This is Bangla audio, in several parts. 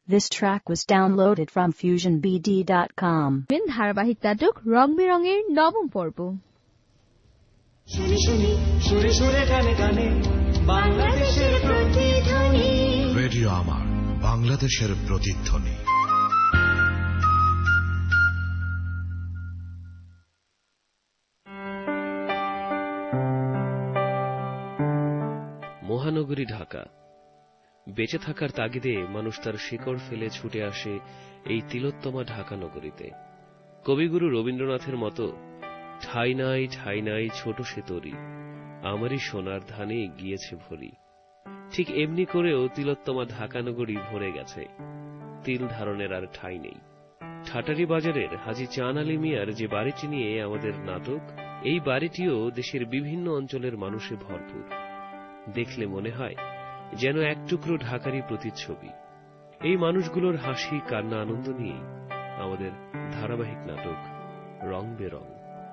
This track was downloaded from FusionBD.com. ধারাবাহিক নাটক রং বেরঙের নবম পর্ব। শুনি শুনি সুরে সুরে গানে গানে বাংলাদেশের প্রতিধ্বনি। রেডিও আমার, বাংলাদেশের প্রতিধ্বনি। মহানগরী ঢাকা। বেঁচে থাকার তাগিদে মানুষ তার শিকড় ফেলে ছুটে আসে এই তিলোত্তমা ঢাকা নগরীতে। কবিগুরু রবীন্দ্রনাথের মতো ঠাই নাই ছোট সে তরি, আমারই সোনার ধানে গিয়েছে ভরি। ঠিক এমনি করেও তিলোত্তমা ঢাকা নগরী ভরে গেছে, তিল ধারণের আর ঠাই নেই। ঠাটারি বাজারের হাজী চান আলী মিয়ার যে বাড়িটি নিয়ে আমাদের নাটক, এই বাড়িটিও দেশের বিভিন্ন অঞ্চলের মানুষে ভরপুর। দেখলে মনে হয় যেন এক টুকরো ঢাকারই প্রতিচ্ছবি। এই মানুষগুলোর হাসি কান্না আনন্দ নিয়েই আমাদের ধারাবাহিক নাটক রং বেরং।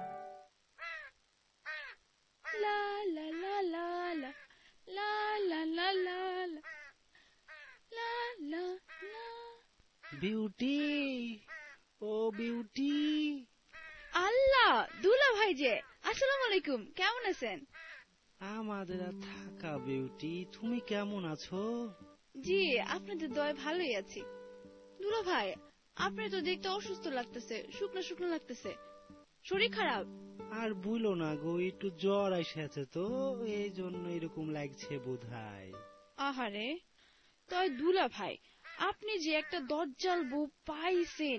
বিউটি, ও বিউটি। আল্লাহ, দুলা ভাই যে, আসসালামু আলাইকুম, কেমন আছেন? আমাদের থাকা বিউটি, তুমি কেমন আছো? জি, আপনাদের দয় ভালোই আছি। দুলা ভাই, আপনি তো দেখতে অসুস্থ লাগতেছে, শুকনো শুকনো লাগতেছে, শরীর খারাপ? আর বুঝলো না গো, একটু জ্বর এসেছে তো, এই জন্য এরকম লাগছে বোধহয়। আহারে, তয় দুলা ভাই, আপনি যে একটা দজ্জাল বউ পাইছেন,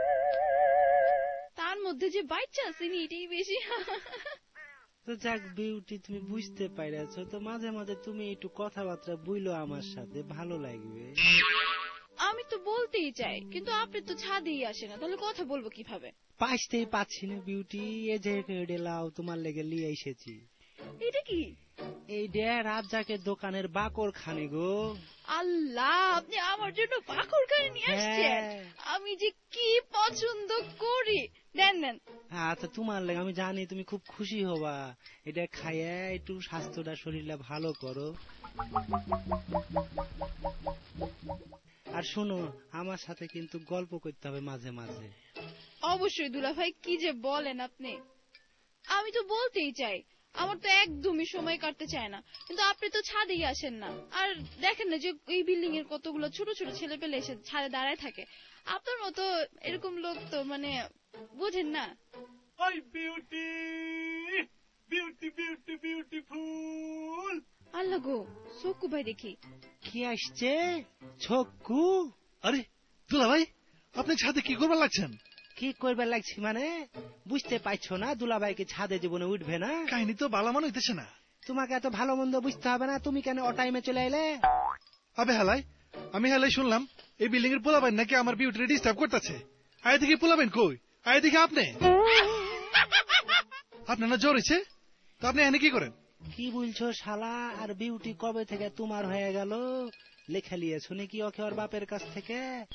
তার মধ্যে যে বাচ্চা আছেন এটাই বেশি। তো যাক বিউটি, তুমি বুঝতে পাইরাছো তো, মাঝে মাঝে তুমি একটু কথাবার্তা বইলো আমার সাথে, ভালো লাগবে। আমি তো বলতেই চাই, কিন্তু আপনি তো ছাদেই আসে না, তাহলে কথা বলবো কিভাবে? পাইতেই পাচ্ছি না বিউটি, এ যে লাও তোমার লেগে লিয়ে এসেছি। এটা কি? এই ডে রাজ্জাকের দোকানের বাকর খানি গো। আল্লাহ, আপনি আমার জন্য বাকর খানি নিয়ে আসছেন? আমি যে কি পছন্দ করি। দেন দেন। আচ্ছা, তোমার লেগে আমি জানি তুমি খুব খুশি হবা, এটা খাইয়া একটু স্বাস্থ্যটা শরীরটা ভালো করো। আর শোনো, আমার সাথে কিন্তু গল্প করতে হবে মাঝে মাঝে। অবশ্যই দুলা ভাই, কি যে বলেন আপনি। আমি তো বলতেই চাই, আমার তো একদমই সময় কাটতে চায় না, কিন্তু আপনি তো ছাদেই আসেন না। আর দেখেন না যে এই বিল্ডিং এর কতগুলো ছোট ছোট ছেলে পেলে এসে ছাদে দাঁড়ায় থাকে। আপনার মতো এরকম লোক তো মানে বুঝেন না। ওই beauty, beauty beauty beautiful. Allah গো, চক্কু ভাই দেখি। কি আসছে? ছক্কু? আরে দুলা ভাই, আপনি ছাদে কি করবার লাগছেন? কি করবার লাগছি মানে বুঝতে পারছো না? দুলাভাইকে ছাদে জীবনে উঠবে না। কাহিনী তো ভালো মনে হইতেছে না। তোমাকে এত ভালো মন্দ বুঝতে হবে না, তুমি কেন ও টাইমে চলে এলে? আবে হালাই, আমি হালাই শুনলাম এই বিল্ডিং এর পোলাবেন নাকি আমার বিউটি ডিস্টার্ব করতেছে। আয় দেখি পোলাবেন কই, আয় দেখি আপনি। আপনার না জ্বর হয়েছে, তো আপনি এনে কি করেন? কি বলছো শালা? আর বিউটি কবে থেকে তোমার হয়ে গেল? লেখা লিয়েছো নাকি ওকে ওর বাপের কাছ থেকে?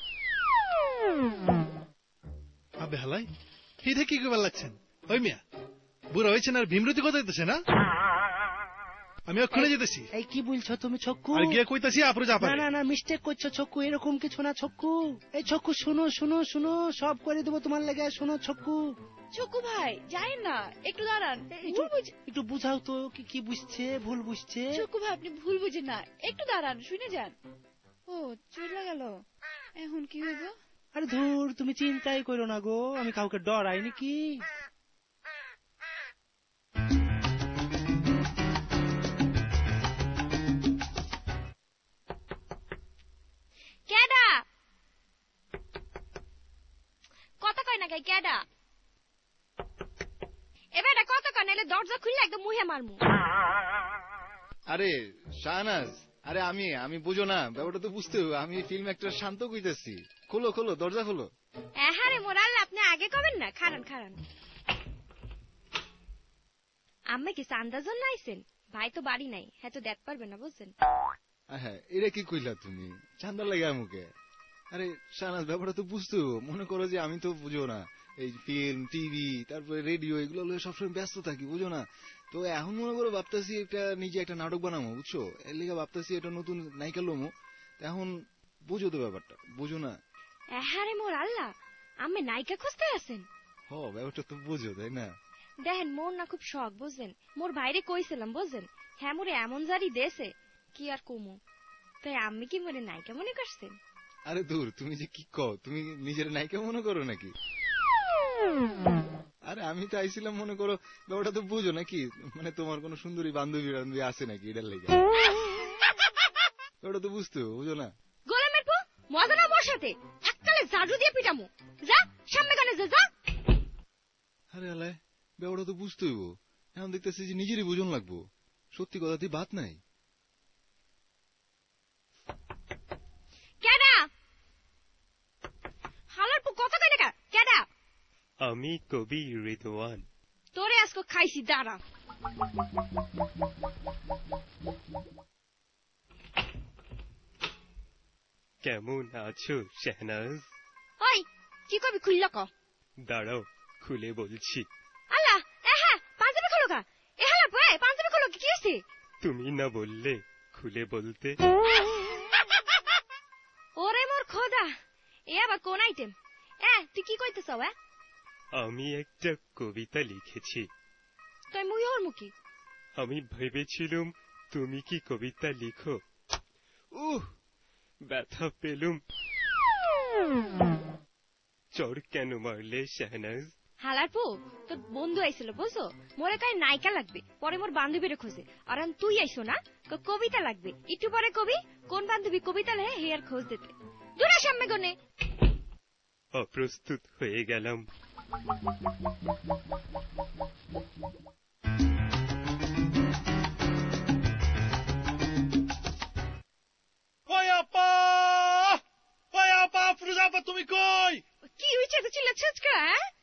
আবে হালাই, এটা কি করবার লাগছেন? ওই মিয়া, বুড়া হয়েছেন আর ভীমরতি কথা দিতেছে না? আমি ওখানে যেতেছি। এই কি বলছো তুমি ছক্কু? আর গিয়ে কইতাছি আপুরে যা পারে। না না না, মিস্টেক করছো ছক্কু, এরকম কিছু না ছক্কু। এই ছক্কু শুনো শুনো শুনো, সব করে দেবো তোমার লেগে। শোনো ছক্কু। ছক্কু ভাই, যাইন না, একটু দাঁড়ান। একটু বুঝাও তো, কি বুঝছে? ভুল বুঝছে। ছক্কু ভাই, আপনি ভুল বুঝেন না, একটু দাঁড়ান, শুনে যান। ও চলে গেল, এখন কি হইব? আরে ধুর, তুমি চিন্তাই করো না গো, আমি কাউকে ডরাই নাকি। কেডা কথা কয় না, কেডা এবার কথা কয় নাইলে দরজা খুললে একদম মুহে মারমু। আরে শাহনাজ, আরে আমি বুঝো না ব্যাপারটা তো বুঝতে হবে। আমি ফিল্ম একটা শান্ত কইতেছি। খোলো খোলো, দরজা খোলো। হ্যাঁ রে মোরাল, আপনি আগে কবেন না, খারান খারান। আম্মা কি আন্দাজন নাইছেন? ভাই তো বাড়ি নাই, হ্যাঁ তো দেখতে পারবেন না, বুঝছেন? হ্যাঁ, এটা কি কইলা তুমি? চান্দা লাগে মুখে। আরে শাহনাজ, ব্যাপারটা তো বুঝতে হবে। মনে করো যে আমি তো বুঝো না, এই ফিল্ম টিভি তারপরে রেডিও এগুলো সবসময় ব্যস্ত থাকি, বুঝো না। তো এখন মনে করো ভাবতেছি নিজে একটা নাটক বানাবো, বুঝছো। এর লিগে ভাবতেছি একটা নতুন নায়িকা লোমো। এখন বুঝো তো ব্যাপারটা, বুঝো না? হ্যাঁ রে মোর আল্লাহ, আমি নায়িকা খুঁজতে আছেন? ব্যাপারটা তো বুঝো, তাই না? দেখেন মোর না খুব শখ বুঝছেন, মোর বাইরে কইছিলাম বুঝছেন, হ্যাঁ মোরে এমন জারি দেশে কি আর কমু, তাই আমি কি মোরে নায়িকা মনে করছেন? আরে দূর, তুমি যে কি কও, তুমি নিজের নায়িকা মনে করো নাকি? আরে আমি তো আইছিলাম মনে করো, ব্যাপারটা তো বুঝো নাকি, মানে তোমার কোন সুন্দরী বান্ধবী বান্ধবী আছে নাকি এটার লেগে, ব্যাপারটা তো বুঝতে হবে, বুঝো না? গোলামের পো মজা না মোর সাথে, এককালে জাদু দিয়ে পিটামু, যা সামনে গানে যা। আরে আলাই, ব্যাপারটা তো বুঝতে হইব, এখন দেখতেছি যে নিজেরই বুঝন লাগবো, সত্যি কথা দিয়ে বাদ নাই। কেডা হালার পো কত কই টাকা, কেডা? আমি কবি রিদওয়ান। তোরে আজকে খাইছি, দাঁড়া। কেমন আছো শাহনাজ? ওই কি কবি খুললা ক? দাঁড়াও খুলে বলছি। আল্লাহ, হ্যাঁ পাঞ্জাবি খোলো গা, এ হালার পো পাঞ্জাবি খোলো, কি হইছে? তুমি না বললে খুলে বলতে? ওরে মোর খোদা, এ আবার কোন আইটেম? তুই কি কইতেছ? আমি একটা কবিতা লিখেছি। তুই মুই ওর মুখী। আমি ভেবেছিলুম তুমি কি কবিতা লিখো। ব্যথা পেলুম। চোর কেন মারলে শাহনাজ? হালার পো তোর বন্ধু আইছিল বুঝছো, মোরে কাই নায়িকা লাগবে, পরে মোর বান্ধবীরে খোঁজে, আর তুই আইসো না কবিতা লাগবে, একটু পরে কবি কোন বান্ধবী কবিতা লেহে হে আর খোঁজ দিতে। দূরা সামনে গনে। অপ্রস্তুত হয়ে গেলাম। তুমি কই? কি হয়েছে এত চিল্লাচ্ছিস কে?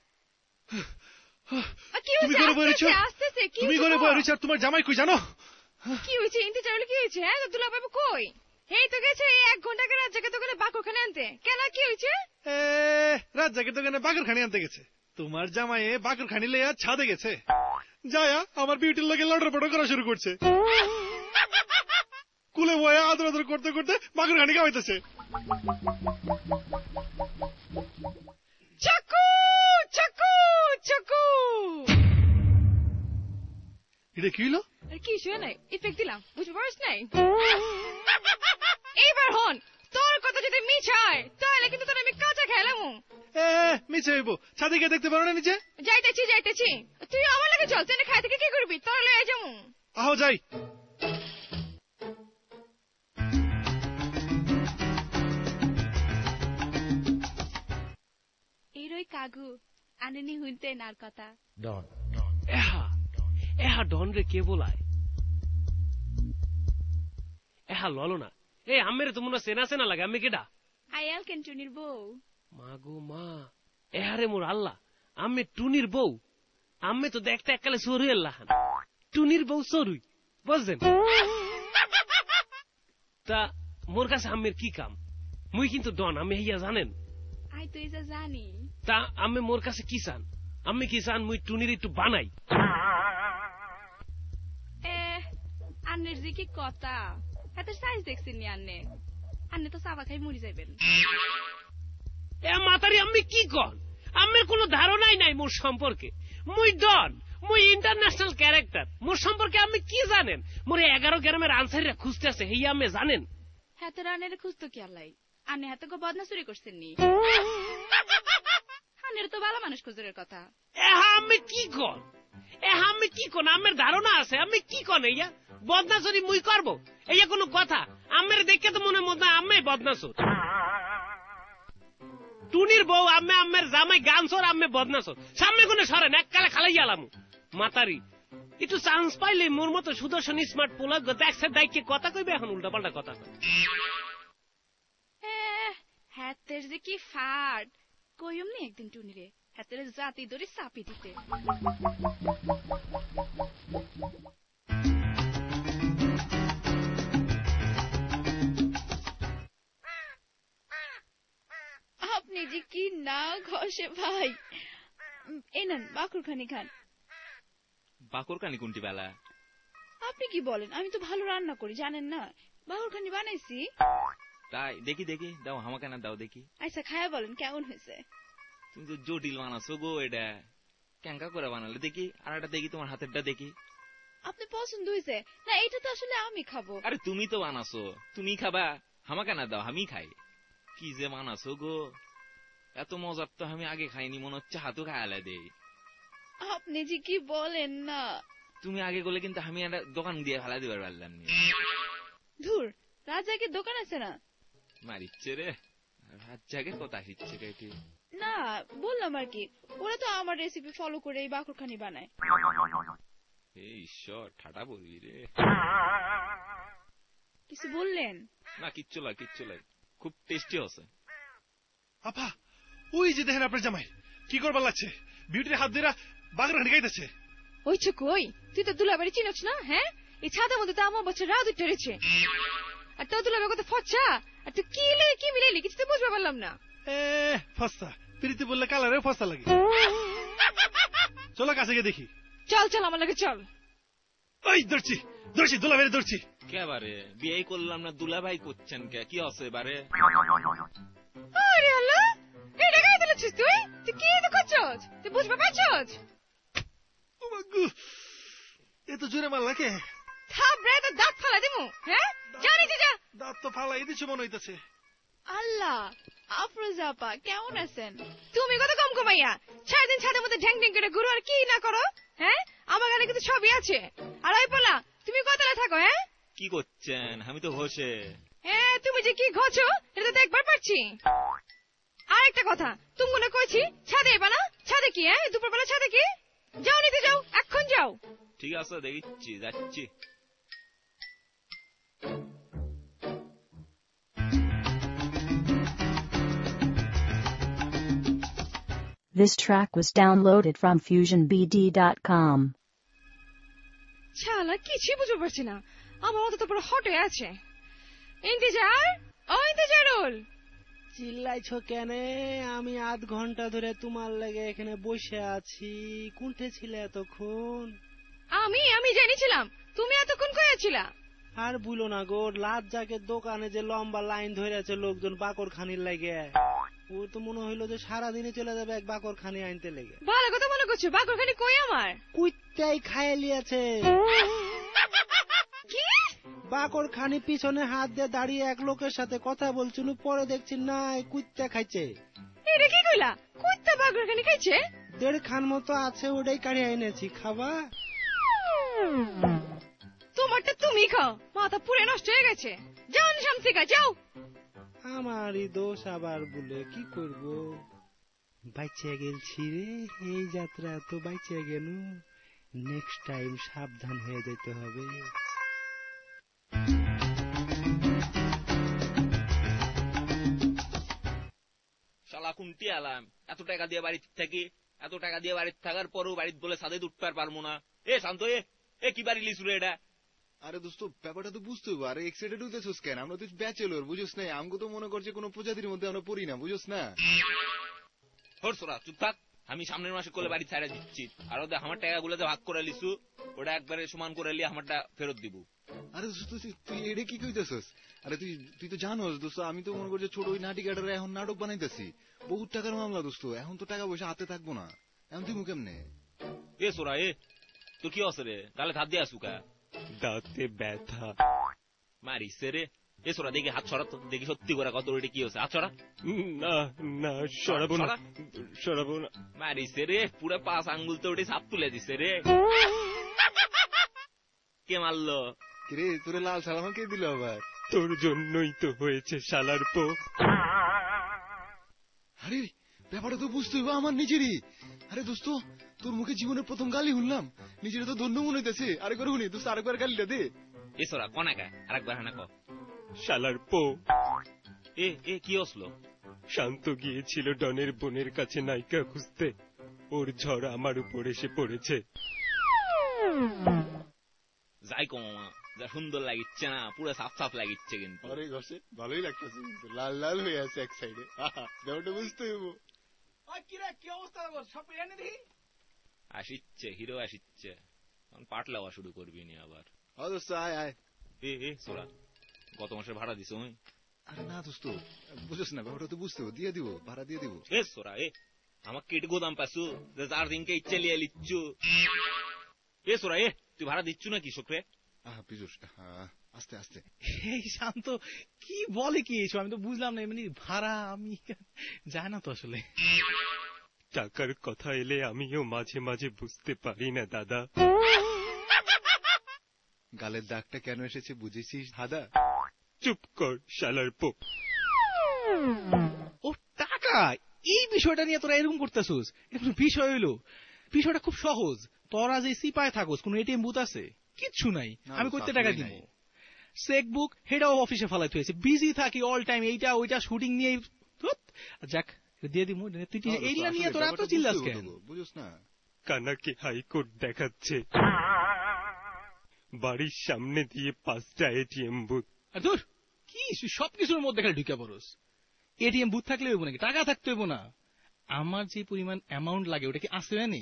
তুমি ঘরে বই রয়েছো? তুমি ঘরে বই রয়েছো, তোমার জামাই কই জানো? কি হয়েছে ইন্তেজার হলে কি হয়েছে? দুলা বাবু কই? এই তো গেছে 1 ঘন্টা আগে রাত জায়গা দোকানে বাকরখানে আনতে। কেন কি হয়েছে? রাত জায়গা দোকানে বাকরখানি আনতে গেছে। তোমার জামাইয়ে বাকরখানি লইয়া ছাদে গেছে, যায়া আমার বিউটির লগে লড়র পড়ো করা শুরু করছে। কুলে বয়ে আদর আদর করতে করতে বাকরখানি খাওয়াইতেছে। চাকু চাকু চাকু। এটা কি হইলো? কি শুয়ে নাই, ইফেক্ট দিলাম, বুঝতে পারছ নাই? এইবার হন, তোর কথা যদি মিছ হয় তাহলে কিন্তু তোর আমি কাঁচা খেলাম। মিছে হইব, ছাদে গিয়ে দেখতে পারো না নিচে? যাইতেছি, তুই আমার লাগে চল, তুই খাই থেকে কি করবি, তোর লয়ে যাবো। আহো যাই। এরই কাগু আনেনি হুনতে নার কথা। ডন এহা ডন রে কে বলায়? এহা ললো না, আমের তো মনে চেনা চেনা লাগে। আমি কেডা? আয়াল কেন্টুনির বউ। মা গো মা, এহারে মোর আল্লাহ, আমি টুনির বউ। আমি তো দেখতে এককালে সরু এল্লাহান, টুনির বউ সরুই, বুঝলেন? তা মোর কাছে আমের কি কাম? মুই কিন্তু ডন, আমি হইয়া জানেন? আই তুই যা জানি। তা আমি মোর কাছে কি চান? আমি কি চান মুই টুনির একটু বানাই? আন্নের যে কি কথা, এত সাইজ দেখছেন নি আন্নে? আন্নে তো চাবা খাই মরি যাবেন। মাতারি আমি কি কন? আমের কোনো ধারণাই নাই মোর সম্পর্কে। মুই ডন, মুই ইন্টারন্যাশনাল ক্যারেক্টার। মোর সম্পর্কে আমি কি জানেন? মোরে 11 গ্রামের আনসারিরা খুঁজতে আছে, হেই আমি জানেন? হাতে আন্নের খুঁজতো কি আল্লাহ? আন্নে হাতে গো বদনা চুরি করছেন নি? আন্নের তো ভালো মানুষ খুঁজের কথা। আমি কি কন? আমি কি কন? আমের ধারণা আছে, আমি কি কন? ইয়া বদনাচুরি মুই করব? ইয়া কোনো কথা? আমের দেখে তো মনে মনে আমি বদনাচুর। টুনির বউ আমি, আমের জামাই গানসর, আমি বদনাচুর। সামনে কোনে সরেন, এককালে খালাই গেলাম। মাতারি একটু চান্স পাইলে মোর মতো সুদর্শন স্মার্ট পোলা দেখছে দায়িত্বে কথা কইবে, এখন উল্টা পাল্টা কথা কয়। হাতের যে কি ফাট, কইম নি একদিন টুনিরে হাতের জাতি ধরে চাপি দিতে। আপনি যে কি না ঘষে ভাই। এই নেন বাকরখানি খান। বাকরখানি কোনটি বেলা? আপনি কি বলেন? আমি তো ভালো রান্না করি জানেন না, বাকরখানি বানাইছি। তাই দেখি দেখি দাও আমাকে না দাও দেখি। আচ্ছা খায়া বলেন কেমন হয়েছে। তুমি তো জটিল বানাছো গো, এটা কেঙ্কা করে বানালে দেখি। আর একটা দেখি তোমার হাতেরটা দেখি। আপনি পছন্দ হয়েছে না? এটা তো আসলে আমি খাবো। আরে তুমি তো বানাছো, তুমি খাবা, আমাকে না দাও আমি খাই। কি যে বানাছো গো, এত মজার তো আমি আগে খাইনি, মনে হচ্ছে হাতও খায়ালে দেই। আপনি যে কি বলেন না। তুমি আগে গেলে কিন্তু আমি একটা দোকান দিয়ে ফেলা দিবার পারলাম না। ধুর, রাজাকে দোকান আছে না? মারিচ্ছে রে, রাজ্জাকের কথা আসছে কেটে। না বললাম আর কি, ওরা তো আমার রেসিপি ফলো করে এই বাকরখানি বানায়। এই ঈশ্বর, ঠাটা বলবি রে। কিছু বললেন না? কিচ্ছু লাগে, কিচ্ছু লাগে, খুব টেস্টি হচ্ছে। আপা, ওই যে দেখেন আপনার জামাই কি করবার লাগছে, বিউটির হাত ধরে বাগরানি গাইতেছে। ওই কই, তুই তো দুলাবাড়ি চিনছ না? হ্যাঁ, এই ছাদের মধ্যে তো আমার বছর রাত উঠেছে। আর তোর দুলাবার কত ফচ্ছা, আর তুই কি মিলাইলি কিছু তো বুঝতে পারলাম না। ফস্তা প্রীতি বললে কালারে ফস্তা লাগে। চলো কাছে গিয়ে দেখি। চল চল আমার লাগে চল। ওই ধরছি ধরছি, দুলাভাই ধরছি। কে বারে বিয়ে করলাম না, দুলাভাই করছেন কে? কি আছে বারে? আরে আল্লাহ, এটা গায়ে দিলেছিস তুই? তুই কি তো করছস? তুই বুঝতে পারছস? এ তো জোরে মারলা কে? থাপড়ে তো দাঁত ফালা দিমু। হ্যাঁ, জানি যা। দাঁত তো ফালাই দিছো মনে হইতেছে। আল্লাহ, আফরোজা আপা কেমন আছেন? তুমি কত কম কমাইয়া সারাদিন ছাদের মধ্যে ঢ্যাং ঢ্যাং করে ঘুরো আর কি না করো। হ্যাঁ, আমার ঘরে কিন্তু সবই আছে। আর ওই পোলা, তুমি কতলা থাকো? হ্যাঁ, কি করছেন? আমি তো ঘষে। হ্যাঁ, তুমি যে কি ঘছো এটা তো দেখবার পাচ্ছি। আর একটা কথা, তুমি মনে কইছি ছাদে এবা না? ছাদে কি? হ্যাঁ, দুপুরবেলা ছাদে কি? যাও নিতে যাও, এখন যাও। ঠিক আছে, দেখছি, যাচ্ছি। This track was downloaded from FusionBD.com. শালা কিছুই বুঝতে পারছি না, আমার মতো তো পুরো হট হয়ে আছে। ইন্তেজার, ও ইন্তেজারুল, চিল্লাইছো কেন? আমি আধ ঘন্টা ধরে তোমার লাগে এখানে বসে আছি। কোনটে ছিলে এতক্ষণ? আমি জানিছিলাম তুমি এতক্ষণ কইয়াছিলা। আর বুলো না গো, রাজ্জাকের দোকানে যে লম্বা লাইন ধরে আছে লোকজন বাকর খানির লাগে, ও তো মনে হইলো যে সারাদিনে চলে যাবে এক বাকর খানি আনতে লেগে। ভালো কথা মনে করছো, বাকর খানি কই আমার? কুইটাই খাইয়ে লিয়েছে। কি? বাকর খানি পিছনে হাত দিয়ে দাঁড়িয়ে এক লোকের সাথে কথা বলছিল, পরে দেখছি নাই কুইটা খাইছে। এটা কি কইলা? কুইটা বাকর খানি খাইছে? 1.5 খান মতো আছে, ওটাই কাড়িয়ে এনেছি, খাবা? তোমারটা তুমি খাও, মাথা পুরে নষ্ট হয়ে গেছে। যাও শামসিকা যাও। আমারই দোষ আবার বলে কি করব? বাইচে গেলছি রে, এই যাত্রা তো বাইচে গেল। নেক্সট টাইম সাবধান হয়ে যেতে হবে। শালা কুন্টি আলাম, এত টাকা দিয়ে বাড়িতে থাকি, এত টাকা দিয়ে বাড়িতে থাকার পরও বাড়িতে বলে সাদে উঠতে পারবো না। এ শান্ত, এ কি বাড়ি লিসু রে এটা? আরে দোস্ত, ব্যাপারটা তো বুঝতে হবে। আরে এক্সাইটেড হইতেছিস কেন? আমরা তো ব্যাচেলর, বুঝোস না? আমগো তো মনে করছে কোনো প্রজাতির মধ্যে আমরা পড়ি না, বুঝোস না? হরসোরা চুপ থাক, আমি সামনের মাসে করলে বাড়ি ছাড়া দিচ্ছি। আর ওদের আমার টাকা গুলো ভাগ করে লিসু, ওটা একবারে সমান করে লিয়ে আমারটা ফেরত দিব। আরে দোস্ত, তুই এটা কি কইতেছিস? আরে তুই তো জানোস দোস্ত, আমি তো মনে করছি ছোট ওই নাটিকাটারে এখন নাটক বানাইতেছি। বহুত টাকার মামলা দোস্ত, এখন তো টাকা পয়সা হাতে থাকবো না। এখন তুই কেমনে? এ সোরা, এ তো কি আছে রে? তাহলে হাত দিয়ে আসুকা। দাঁতে ব্যথা মারিছে রে। এ সোরা দেখি হাত ছড়া তো, দেখি সত্যি করে কত ওটা কি হচ্ছে। হাত ছড়া। না না, সরাবো না, সরাবো না। মারিছে রে, পুরো 5 আঙ্গুল তো ওটা সাপ তুলে দিছে রে। কে মারলো? কিরে, তোরে লাল সালামা কে দিল আবার? তোর জন্যই তো হয়েছে শালার পো। আরে ব্যাপারটা তো বুঝতে হবে আমার নিজেরই। আরে দোস্ত, তোর মুখে জীবনের প্রথম গালি শুনলাম, নিজের তো ধন্য মনে হইতেছে। আরেকবার শুনি দোস্ত, আরেকবার গালিটা দে। এ সোরা কনাকা, আরেকবার হানা ক। শালার পো। এ কি হসলো? শান্ত গিয়েছিল ডনের বোনের কাছে নায়িকা খুঁজতে, ওর ঝড় আমার উপর এসে পড়েছে। যাই কমা, যা সুন্দর লাগিচ্ছে না, পুরো সাফ সাফ লাগিচ্ছে কিন্তু। আরে ঘষে ভালোই লাগতেছে কিন্তু, লাল লাল হয়ে আছে এক সাইডে। ব্যাপারটা বুঝতে হইব। কি অবস্থা সব এনে দেখি। আসিচ্ছে হিরো আসিচ্ছে, পাট লাওয়া শুরু করবি নি আবার। দোস্ত আয় আয়। এ সোরা, গত মাসে ভাড়া দিছ? আরে না দোস্ত, বুঝছ না ব্যাপারটা তো বুঝতে হবে, দিয়ে দিব, ভাড়া দিয়ে দিব। এ সোরা এ আমার কেটে গোদাম পাসু যে যার দিনকে ইচ্ছে লিয়ে লিচ্ছু। এ সোরা এ তুই ভাড়া দিচ্ছু না কৃষকরে? পীযুষ আস্তে আস্তে। এই শান্ত কি বলে কি এইসব, আমি তো বুঝলাম না। এমনি ভাড়া আমি যায় না তো আসলে। টাকার কথা এলে আমিও মাঝে মাঝে বুঝতে পারি না দাদা। গালের দাগটা কেন এসেছে বুঝেছিস দাদা? চুপ কর শালার পোপ। ও টাকা, এই বিষয়টা নিয়ে তোরা এরকম করতেছিস? এটা কোনো বিষয় হইলো? বিষয়টা খুব সহজ। তোরা যে সিপায় থাকোস, কোন এটিএম বুথ আছে? কিচ্ছু নাই। আমি কইতে টাকা দিব? চেক বুক হেটাও অফিসে ফালাইতে হয়েছে, বিজি থাকি অল টাইম, এইটা ওইটা শুটিং নিয়ে। যাক দিয়ে দিব, তুই এইগুলা নিয়ে তোরা এত চিল্লাস কেন? বুঝছ না কানাকে হাইকোর্ট দেখাচ্ছে, বাড়ির সামনে দিয়ে 5টা এটিএম বুথ। আর ধুর, কি সবকিছুর মধ্যে খালি ঢুকে পড়োস। এটিএম বুথ থাকলে হইব নাকি? টাকা থাকতে হইব না? আমার যে পরিমাণ অ্যামাউন্ট লাগে ওটা কি আছে জানি?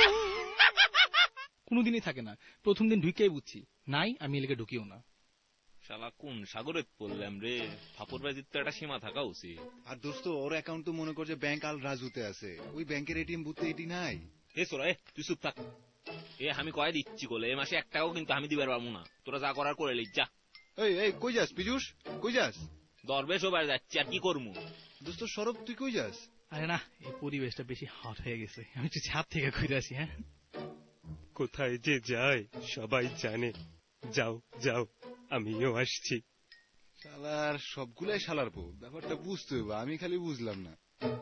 কোনদিনই থাকে না। প্রথম দিন ঢুকেই বুঝছি নাই, আমি এলাকা ঢুকিও না। শালা কোন সাগরে পড়লাম রে? ফাপড় বাজির তো একটা সীমা থাকা উচিত। আর দোস্ত ওর অ্যাকাউন্ট তো মনে কর যে ব্যাংক আল রাজুতে আছে, ওই ব্যাংকের এটিএম বুথে এটি নাই। এ সোরা এ তুই চুপ থাক। এ আমি কয়ে দিচ্ছি কোলে, এ মাসে 1 টাকাও কিন্তু আমি দিবার পারবো না। তোরা যা করার করে লিখ যা। এই কই যাস পীযুষ, কই যাস? দরবেশ ওবার যাচ্ছি, আর কি করবো? দোস্ত সরব তুই কই যাস? আরে না, এই পরিবেশটা বেশি হট হয়ে গেছে, আমি একটু ছাদ থেকে ঘুরে আসি। হ্যাঁ, কোথায় যে যায় সবাই জানে। যাও যাও, আমিও আসছি। শালার সবগুলাই শালার পো, ব্যাপারটা বুঝতে হবে, আমি খালি বুঝলাম না।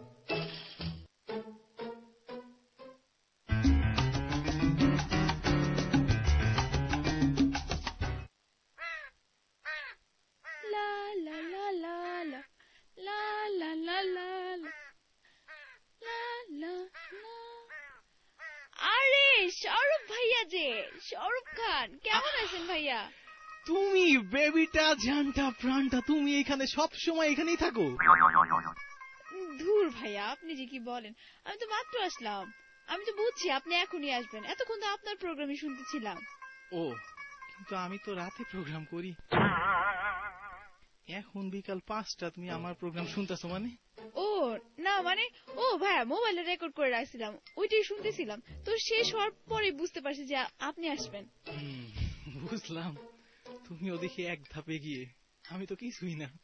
আরে শাহরুখ ভাইয়া যে, শাহরুখ খান, কেমন আছেন ভাইয়া? তুমি বেবিটা, জানটা, প্রাণটা, তুমি এখানে সব সময় এখানেই থাকো? ধুর ভাইয়া, আপনি যে কি বলেন, আমি তো মাত্র আসলাম। আমি তো বুঝছি আপনি এখনই আসবেন, এতক্ষণ তো আপনার প্রোগ্রামই শুনতেছিলাম। ও, কিন্তু আমি তো রাতে প্রোগ্রাম করি। এখন বিকাল 5টা, তুমি আমার প্রোগ্রাম শুনতেছো মানে? ও না মানে, ও ভাইয়া মোবাইলে রেকর্ড করে রাখছিলাম, ওইটাই শুনতেছিলাম। তো শেষ হওয়ার পরে বুঝতে পারছি যে আপনি আসবেন। বুঝলাম, তুমি ওদিকে এক ধাপে গিয়ে, আমি তো কিছুই না।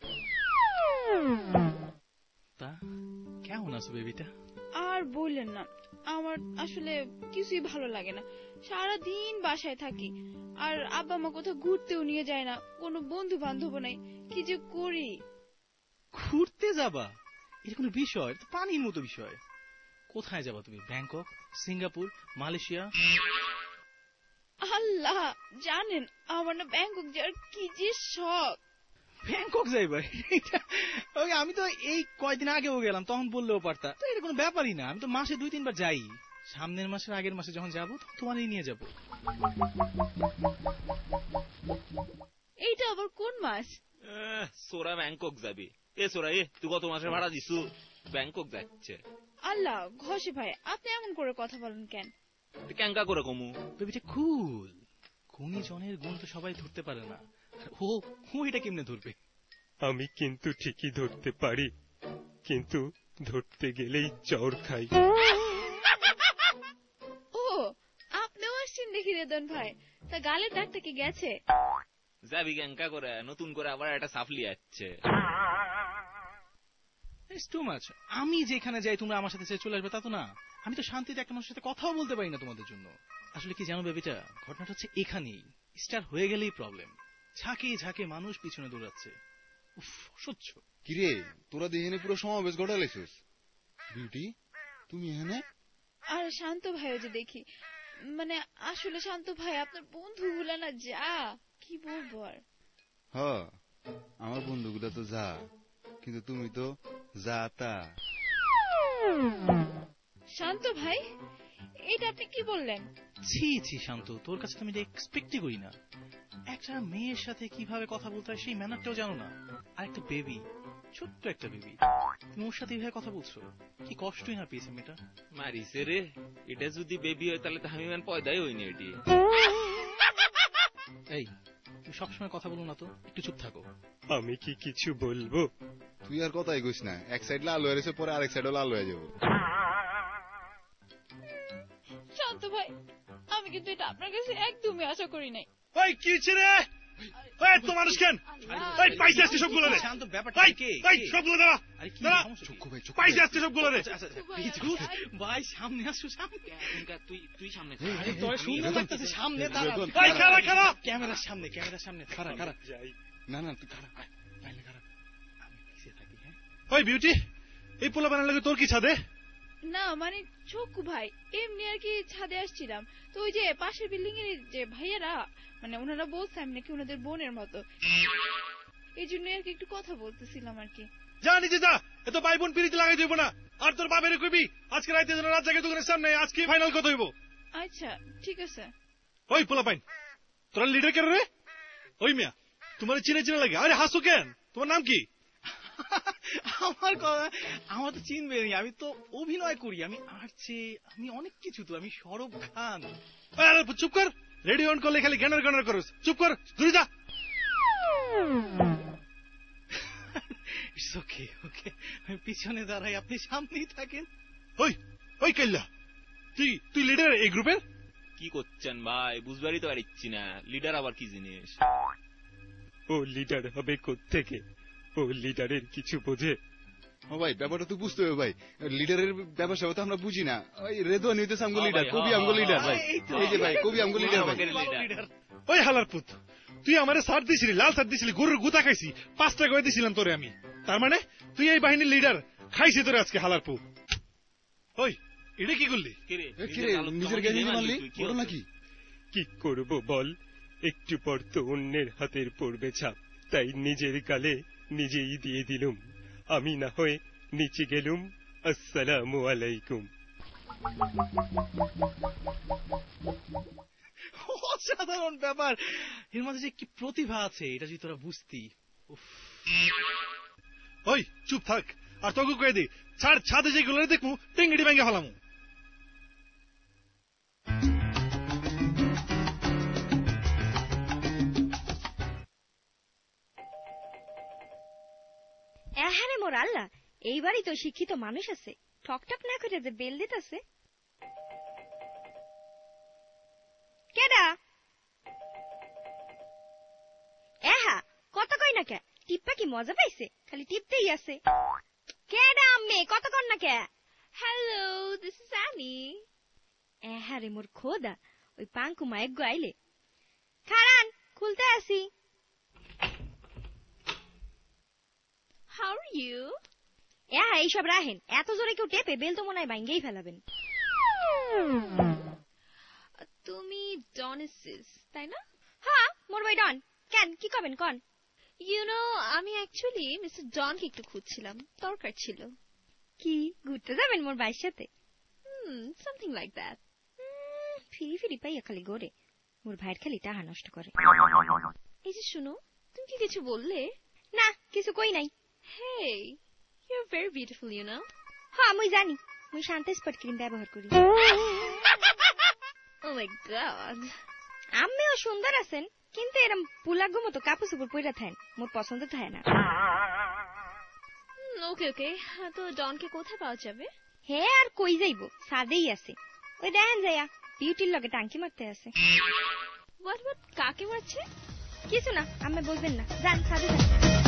তা কেমন আছো বেবিটা? আর বললেন না, আমার আসলে কিছুই ভালো লাগে না। সারাদিন বাসায় থাকি, আর আব্বা মা কোথাও ঘুরতেও নিয়ে যায় না, কোনো বন্ধু বান্ধব নাই। কি যে করি। ঘুরতে যাবা? এটা কোনো বিষয়? এটা পানির মতো বিষয়। কোথায় যাবা তুমি? Bangkok, Singapore, Malaysia? আল্লাহ জানেন, আমার না ব্যাংকক যাওয়ার কি যে শখ। ব্যাংকক যাইবা? আমি তো এই কয়দিন আগেও গেলাম, তখন বললেও পারতা। তো এটা কোনো ব্যাপারই না, আমি তো মাসে 2-3 বার যাই। সামনের মাসের আগের মাসে যখন যাবো তোমারই নিয়ে যাবো। এইটা আবার কোন মাস? সোরা ব্যাংকক যাবি? এ সোরা এ তুই কত মাসে ভাড়া দিছু? ব্যাংকক যাচ্ছে। আল্লাহ ঘষে ভাই, আপনি এমন করে কথা বলেন কেন? ক্যাঙ্কা করে কমু? বেবিটা কুল। গুণীজনের গুণ তো সবাই ধরতে পারে না, ও এটা কেমনে ধরবে? আমি কিন্তু ঠিকই ধরতে পারি, কিন্তু ধরতে গেলেই চর খাই। ও আপনিও আসছেন দেখি রেদন ভাই, তা গালের দাগটা কি গেছে? যাবি ক্যাঙ্কা করে, নতুন করে আবার একটা সাফলি আসছে। আমি যেখানে যাই তোমরা আমার সাথে চলে আসবে তা তো না। আমি তো শান্তিতে একটা মানুষের সাথে কথাও বলতে পারি না তোমাদের জন্য। আসলে কি জানো বেবিটা, ঘটনাটা হচ্ছে এখানেই। স্টার হয়ে গেলেই প্রবলেম। ঝাঁকে ঝাঁকে মানুষ পিছনে দৌড়াচ্ছে। অসহ্য। কিরে তোরা দেখে পুরো সমাবেশ ঘটালেছিস। বিউটি তুমি এখানে? আর শান্ত ভাইও যে দেখি, মানে আসলে শান্ত ভাই আপনার বন্ধুগুলা না যা, কি বলবো আর। হ্যাঁ আমার বন্ধুগুলা তো যা, কিন্তু তুমি তো যা তা। শান্ত ভাই এটা আপনি কি বললেন? ছি ছি শান্ত, তোর কাছে তো আমি এক্সপেক্টই করি না। একটা মেয়ের সাথে কিভাবে কথা বলতে হয় সেই ম্যানারটাও জানো না। আর একটা বেবি, ছোট্ট একটা বেবি, তুমি ওর সাথে এইভাবে কথা বলছো, কি কষ্টই না পেয়েছে মেয়েটা। মারিছে রে, এটা যদি বেবি হয় তাহলে তো আমি পয়দাই হইনি। এটি এই তুমি সবসময় কথা বলো না তো, একটু চুপ থাকো। আমি কি কিছু বলবো? তুই আর কথাই কইস না, এক সাইড লাল হয়ে গেছে, পরে আরেক সাইডও লাল হয়ে যাবো। শান্ত ভাই, আমি কিন্তু এটা আপনার কাছে একদমই আশা করি নাই। ওই কি রে, ওই তো মানুষ কেন, ওই পয়সা আসছে সবগুলো রে, শান্ত ব্যাপারটা কি? ওই সবগুলো দাঁড়া, দাঁড়া, পয়সা আসছে সবগুলো রে। ভাই সামনে আসো, সামনে। তুই সামনে তোর সুন্দর লাগতেছে, সামনে দাঁড়া। ভাই খাড়া খাড়া, ক্যামেরার সামনে, ক্যামেরার সামনে খাড়া খাড়া। না না তুই খাড়া, বাইরে খাড়া। আমি পিছিয়ে থাকি। হ্যাঁ ওই বিউটি, এই পোলা বানার লাগে তোর কি ছাদে? না মানে চক্কু ভাই, এমনি আর কি ছাদে আসছিলাম, তো ওই যে পাশের বিল্ডিং এর যে ভাইয়ারা, মানে ওনারা বলছে আমি নাকি ওনাদের বোনের মতো, এই জন্য আর কি একটু কথা বলতেছিলাম আর কি। যা নিজে যা, এত ভাই বোন পিড়িতে লাগাই দিব না। আর তোর বাপের কইবি আজকে রাতে যেন রাত জাগে দোকানের সামনে, আজকে ফাইনাল কথা হইব। আচ্ছা ঠিক আছে। ওই পোলা পাইন, তোরা লিডার কেন রে? ওই মিয়া, তোমার চিনে চিনে লাগে, আরে হাসো কেন? তোমার নাম কি? আমার তো চিনবে, আমি তো অভিনয় করি, আমি আর্টসে, আমি অনেক কিছু, তো আমি সরব খান। চুপ কর, রেডিও অন করলে খালি গানার গানার করস, চুপ কর, দূরে যা। ওকে ওকে, আমি পিছনে দাঁড়াই, আপনি সামনেই থাকেন। ওই ওই কাল্লা, তুই লিডার এই গ্রুপের? কি করছেন ভাই, বুঝবারই তো পারছি না, লিডার আবার কি জিনিস? ও লিডার হবে কোত্থেকে? ও লিডারের কিছু বোঝে? ও ভাই ব্যাপারটা তো বুঝতে হবে ভাই, লিডারের ব্যবসা তো আমরা বুঝি না। ওই রেদওয়ান হইতেছে আমগো লিডার, কবি আমগো লিডার ভাই, এই যে ভাই কবি আমগো লিডার ভাই। ওই হালার পুত, তুই আমারে সার দিছিলি, লাল সার দিছিলি, গরুর গুতা খাইছি, 5 টাকা করে দিছিলাম তোরে আমি, তার মানে তুই এই বাহিনীর লিডার? খাইছি তোরে আজকে হালার পুত। ওই এটা কি করলি? কিরে নিজের গেঞ্জি মারলি, বড় নাকি? কি করব বল, একটু পর তো অন্যের হাতের পড়বে ছাপ, তাই নিজের গালে নিজেই দিয়ে দিলুম। আমি না হয়ে নিচে গেলুম। আসসালামু আলাইকুম। অসাধারণ ব্যাপার, এর মধ্যে যে কি প্রতিভা আছে, এটা যদি তোরা বুঝতি। ওই চুপ থাক, আর তোকে কয়ে দি, ছাড়, ছাদে যেগুলো দেখবো টেঙ্গিটি ভেঙে ফেলামু। হ্যাঁ মোর আল্লাহ, এইবারই তো শিক্ষিত মানুষ আছে, ঠকঠক না করে যে বেল দিতেছে। কেডা? এহা কত কই না কে, টিপ্পা কি মজা পাইছে? খালি টিপতেই আছে। কেডা আম্মে, কত কর না কে? Hello, this is Annie. এহা রে মোর খোদা, ওই পাঙ্কু মায়ের গো আইলে। খারান, খুলতে আসি। How are you? এহা এইসব রাহেন, এত জোরে কেউ টেপে বেল তো মনে হয় ভাঙ্গেই ফেলাবেন। তুমি ডনেসিস তাই না? হ্যাঁ মোর ভাই ডন। কেন, কি করবেন কন? ইউ নো, আমি অ্যাকচুয়ালি মিস্টার ডনকে একটু খুঁজছিলাম, দরকার ছিল। কি ঘুরতে যাবেন মোর ভাইয়ের সাথে? Something like that. ফিরি ফিরি পাইয়া খালি গোরে, মোর ভাইয়ের খালি টাহা নষ্ট করে। এই যে শুনো, তুমি কি কিছু বললে? না, কিছু কই নাই। Hey, you are very beautiful, you know. হ্যাঁ মুই জানি, মুই শান্ত স্পট ক্রিম ব্যবহার করি। ও মাই গড। আম্মেও সুন্দর আছেন, কিন্তু এরম পুলাগ্য মতো কাপড় চোপড় পইরা থাকেন, মোর পছন্দ থাকে না। ওকে ওকে, তো ডনকে কোথায় পাওয়া যাবে? হে আর কই যাইব, সাদেই আছে। ওই দেখেন যাইয়া বিউটির লগে টাঙ্কি মারতে আছে। হোয়াট কাকে মারছে? কিছু না, আম্মে বলবেন না, যান সাদে যান।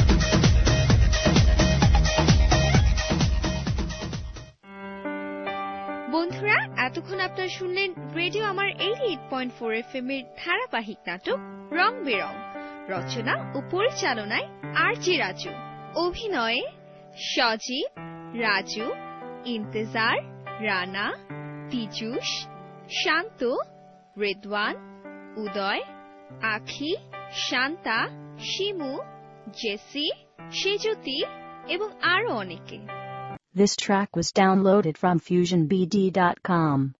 বন্ধুরা, এতক্ষণ আপনারা শুনলেন রেডিও আমার 88.4 FM এর ধারাবাহিক নাটক রং বেরং। রচনা ও পরিচালনায় আর.জি. রাজু, অভিনয়ে সজীব, রাজু, ইন্তেজার, রানা, পীযূষ, শান্ত, রেদওয়ান, উদয়, আখি, শান্তা, শিমু, জেসি, সেজুতি এবং আরো অনেকে। This track was downloaded from FusionBD.com.